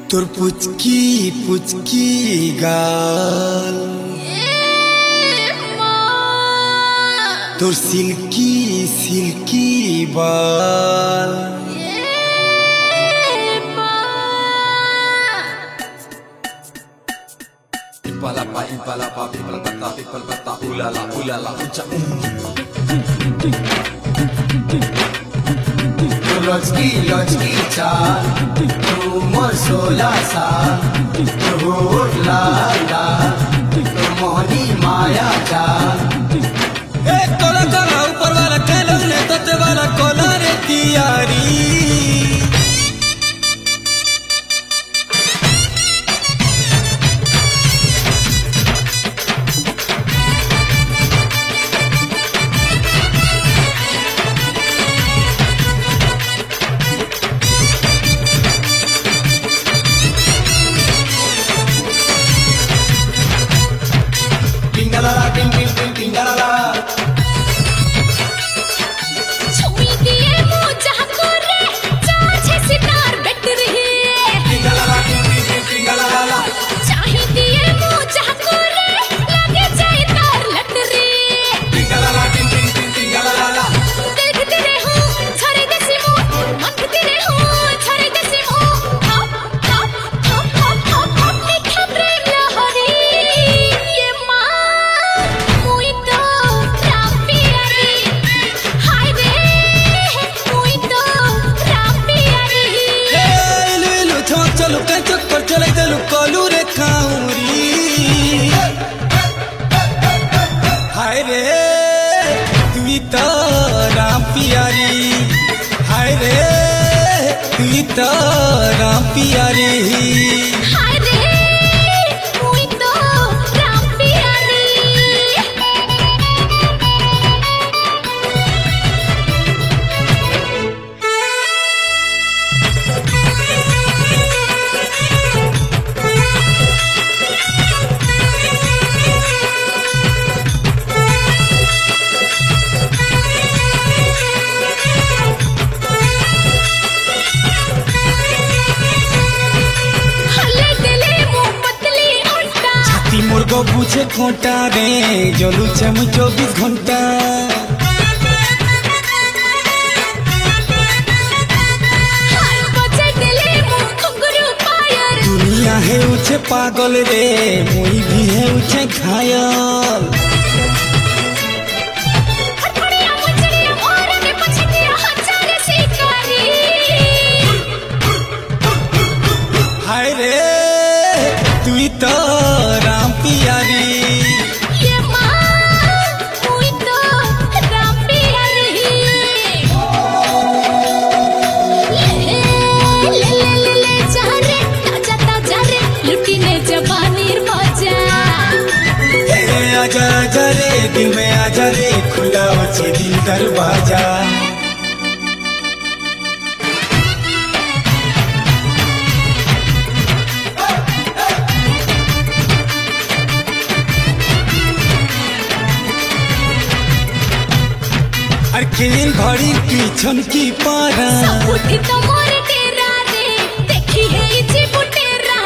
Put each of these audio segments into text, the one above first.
তোর পুচকি পুচকি গাল, তোর সিল্কি সিল্কি বাল, Ipalapa, ipalapa, ipalpata, ipalpata, ulala, ulala, ucha. লচকি লচকি চাল তোমার 16 সাল তোর লাল লাল তোর মোহনী মায়া চাল कोला कोला ऊपर वाला कैलम ने तोते वाला कोला रे तियारी। टिंगला टिंग टिंग टिंग टिंगला छुई दिए मुँह जहाँ को रे चाचे सितार बैठ रही है टिंगला टिंग टिंग टिंग टिंगला चाहे दिए मुँह जहाँ को रे लगे जाए तार लट रही है टिंगला टिंग टिंग टिंग टिंगला देखते रहो छरे देसी मुँह मंगते रहो छरे देसी मुँह हप हप हप हप हप हप लिखा प्रेम लहरी ये माँ मुई तो राम पियारी हाय रे मुई तो राम पियारी इलु इलु छोक चलु के चक्कर चले चलु कोलू रे खाऊरी। हाय रे तुई तो राम पियारी, हाय रे तुई तो राम पियारी। हाय रे मुई तो राम पियारी हले दिले मुँह पतली उल्टा छाती मुर्गो बुझे खोटा रे जलू छे मु 24 घंटा। हाय बजे दिले मुँह घुंघरू पायर दुनिया है उछे पागल रे मुई भी है उछे घायल। हथड़िया मुचड़िया और के पछिया हजार शिकारी हाय रे तुई तो राम पियारी। ये माँ मुई तो राम पियारी ले जा रे ताजा ताजा रे लुटीने जवानीर मजा ए आजा आजा रे दिल में आजा रे खुला उछे दिल दरवाजा। আর খেল ভরি পিছন কি পারা बुद्धि तो मोर तेरा रे देखी है इची बुटेरा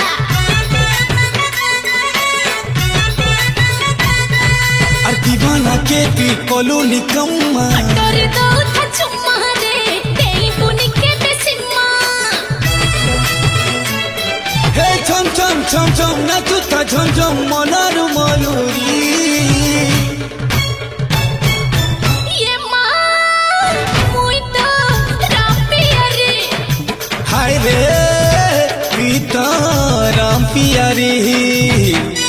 আর দিवाना के তুই কলু নিকম্মা। तोर दो था चुम्मा रे तेई पुनी के बेसिम्मा হে ছম ছম ছম ছম নাচুতা ঝম ঝম মনারু ময়ূরী। ये माँ मुई तो राम पियारी हाय रे तुई तो राम पियारी।